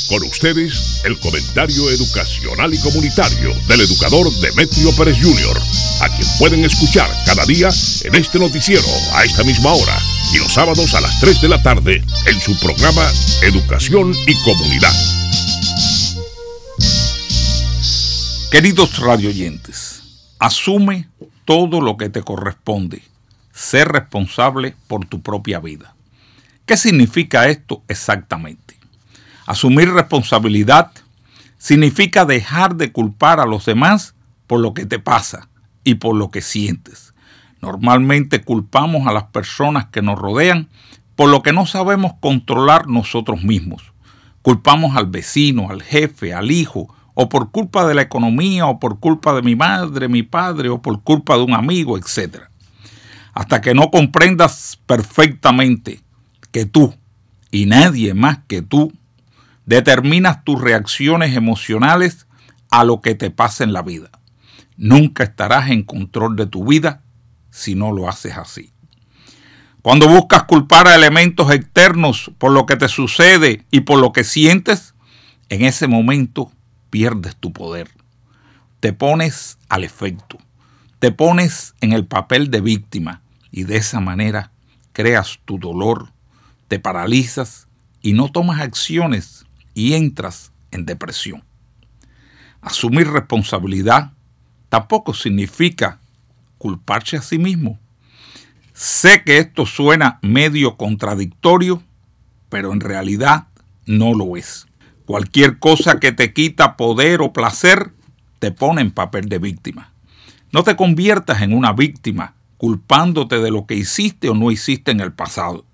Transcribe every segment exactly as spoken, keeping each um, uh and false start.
Con ustedes, el comentario educacional y comunitario del educador Demetrio Pérez junior, a quien pueden escuchar cada día en este noticiero a esta misma hora y los sábados a las tres de la tarde en su programa Educación y Comunidad. Queridos radioyentes, asume todo lo que te corresponde. Ser responsable por tu propia vida. ¿Qué significa esto exactamente? Asumir responsabilidad significa dejar de culpar a los demás por lo que te pasa y por lo que sientes. Normalmente culpamos a las personas que nos rodean por lo que no sabemos controlar nosotros mismos. Culpamos al vecino, al jefe, al hijo, o por culpa de la economía, o por culpa de mi madre, mi padre, o por culpa de un amigo, etcétera. Hasta que no comprendas perfectamente que tú, y nadie más que tú, determinas tus reacciones emocionales a lo que te pasa en la vida. Nunca estarás en control de tu vida si no lo haces así. Cuando buscas culpar a elementos externos por lo que te sucede y por lo que sientes, en ese momento pierdes tu poder. Te pones al efecto. Te pones en el papel de víctima y de esa manera creas tu dolor, te paralizas y no tomas acciones y entras en depresión. Asumir responsabilidad tampoco significa culparse a sí mismo. Sé que esto suena medio contradictorio, pero en realidad no lo es. Cualquier cosa que te quita poder o placer te pone en papel de víctima. No te conviertas en una víctima culpándote de lo que hiciste o no hiciste en el pasado.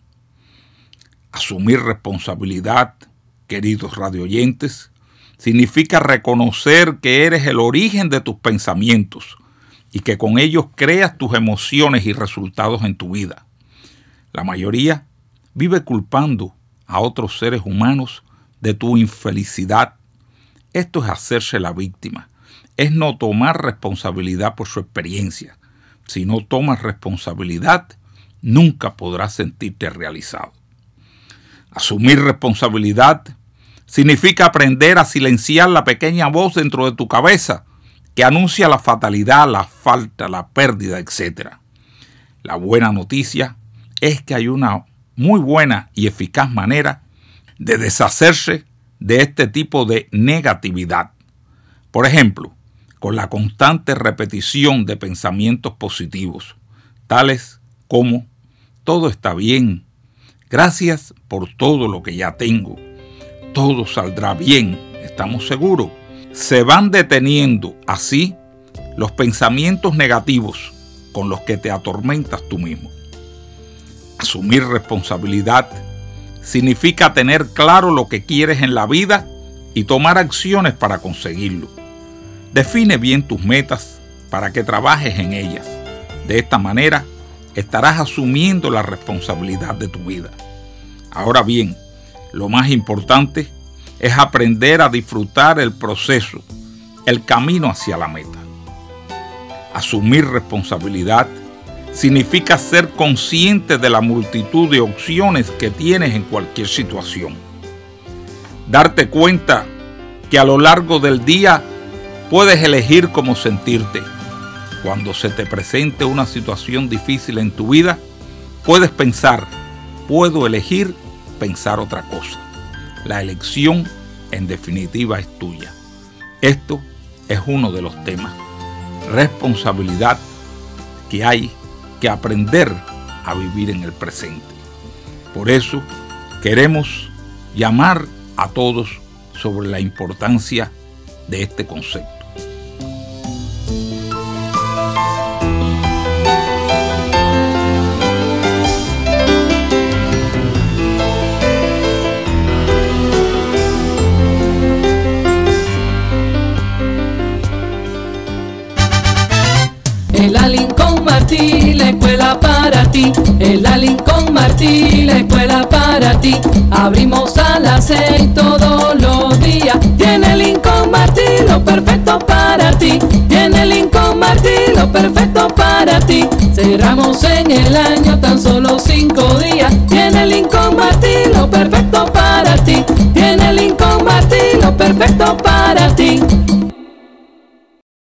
Asumir responsabilidad, queridos radioyentes, significa reconocer que eres el origen de tus pensamientos y que con ellos creas tus emociones y resultados en tu vida. La mayoría vive culpando a otros seres humanos de tu infelicidad. Esto es hacerse la víctima, es no tomar responsabilidad por su experiencia. Si no tomas responsabilidad, nunca podrás sentirte realizado. Asumir responsabilidad significa aprender a silenciar la pequeña voz dentro de tu cabeza que anuncia la fatalidad, la falta, la pérdida, etcétera. La buena noticia es que hay una muy buena y eficaz manera de deshacerse de este tipo de negatividad. Por ejemplo, con la constante repetición de pensamientos positivos, tales como todo está bien, gracias por todo lo que ya tengo, todo saldrá bien, estamos seguros. Se van deteniendo así los pensamientos negativos con los que te atormentas tú mismo. Asumir responsabilidad significa tener claro lo que quieres en la vida y tomar acciones para conseguirlo. Define bien tus metas para que trabajes en ellas. De esta manera estarás asumiendo la responsabilidad de tu vida. Ahora bien, lo más importante es aprender a disfrutar el proceso, el camino hacia la meta. Asumir responsabilidad significa ser consciente de la multitud de opciones que tienes en cualquier situación. Darte cuenta que a lo largo del día puedes elegir cómo sentirte. Cuando se te presente una situación difícil en tu vida, puedes pensar, puedo elegir pensar otra cosa. La elección, en definitiva, es tuya. Esto es uno de los temas. Responsabilidad que hay que aprender a vivir en el presente. Por eso queremos llamar a todos sobre la importancia de este concepto. En la Lincoln Martí, la escuela para ti. En la Lincoln Martí, la escuela para ti. Abrimos a las seis todos los días. Tiene Lincoln Martí lo perfecto para ti. Tiene Lincoln Martí lo perfecto para ti. Cerramos en el año tan solo cinco días. Tiene Lincoln Martí lo perfecto para ti. Tiene Lincoln Martí para ti.